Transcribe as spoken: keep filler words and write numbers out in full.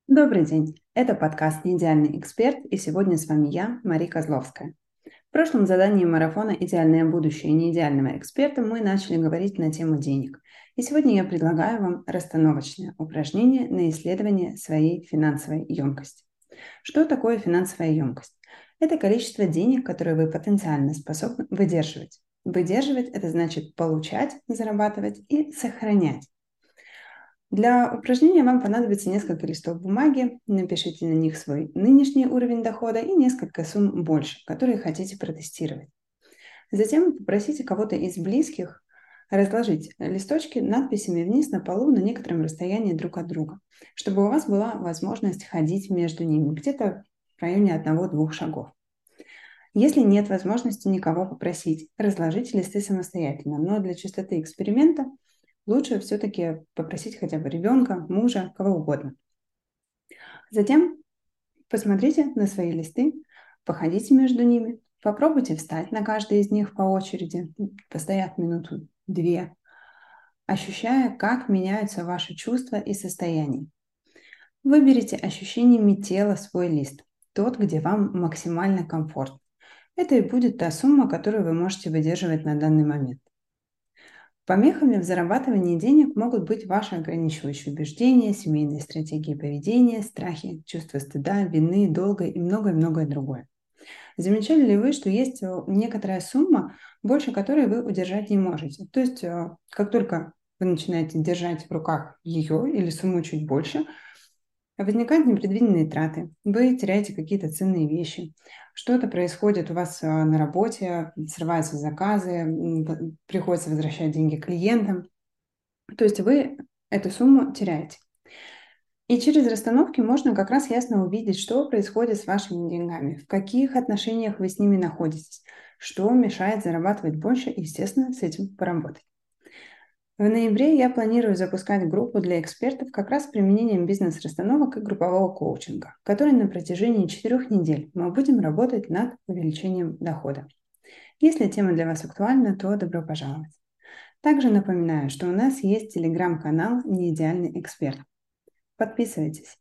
Добрый день! Это подкаст «Неидеальный эксперт», и сегодня с вами я, Мария Козловская. В прошлом задании марафона «Идеальное будущее неидеального эксперта» мы начали говорить на тему денег. И сегодня я предлагаю вам расстановочное упражнение на исследование своей финансовой емкости. Что такое финансовая емкость? Это количество денег, которые вы потенциально способны выдерживать. Выдерживать – это значит получать, зарабатывать и сохранять. Для упражнения вам понадобится несколько листов бумаги, напишите на них свой нынешний уровень дохода и несколько сумм больше, которые хотите протестировать. Затем попросите кого-то из близких разложить листочки надписями вниз на полу на некотором расстоянии друг от друга, чтобы у вас была возможность ходить между ними, где-то в районе одного-двух шагов. Если нет возможности никого попросить, разложите листы самостоятельно, но для чистоты эксперимента лучше все-таки попросить хотя бы ребенка, мужа, кого угодно. Затем посмотрите на свои листы, походите между ними, попробуйте встать на каждый из них по очереди, постояв минуту-две, ощущая, как меняются ваши чувства и состояния. Выберите ощущениями тела свой лист, тот, где вам максимально комфортно. Это и будет та сумма, которую вы можете выдерживать на данный момент. Помехами в зарабатывании денег могут быть ваши ограничивающие убеждения, семейные стратегии поведения, страхи, чувство стыда, вины, долга и многое-многое другое. Замечали ли вы, что есть некоторая сумма, больше которой вы удержать не можете? То есть, как только вы начинаете держать в руках ее или сумму чуть больше, возникают непредвиденные траты, вы теряете какие-то ценные вещи, что-то происходит у вас на работе, срываются заказы, приходится возвращать деньги клиентам. То есть вы эту сумму теряете. И через расстановки можно как раз ясно увидеть, что происходит с вашими деньгами, в каких отношениях вы с ними находитесь, что мешает зарабатывать больше и, естественно, с этим поработать. В ноябре я планирую запускать группу для экспертов как раз с применением бизнес-расстановок и группового коучинга, в которой на протяжении четырех недель мы будем работать над увеличением дохода. Если тема для вас актуальна, то добро пожаловать. Также напоминаю, что у нас есть телеграм-канал «Неидеальный эксперт». Подписывайтесь.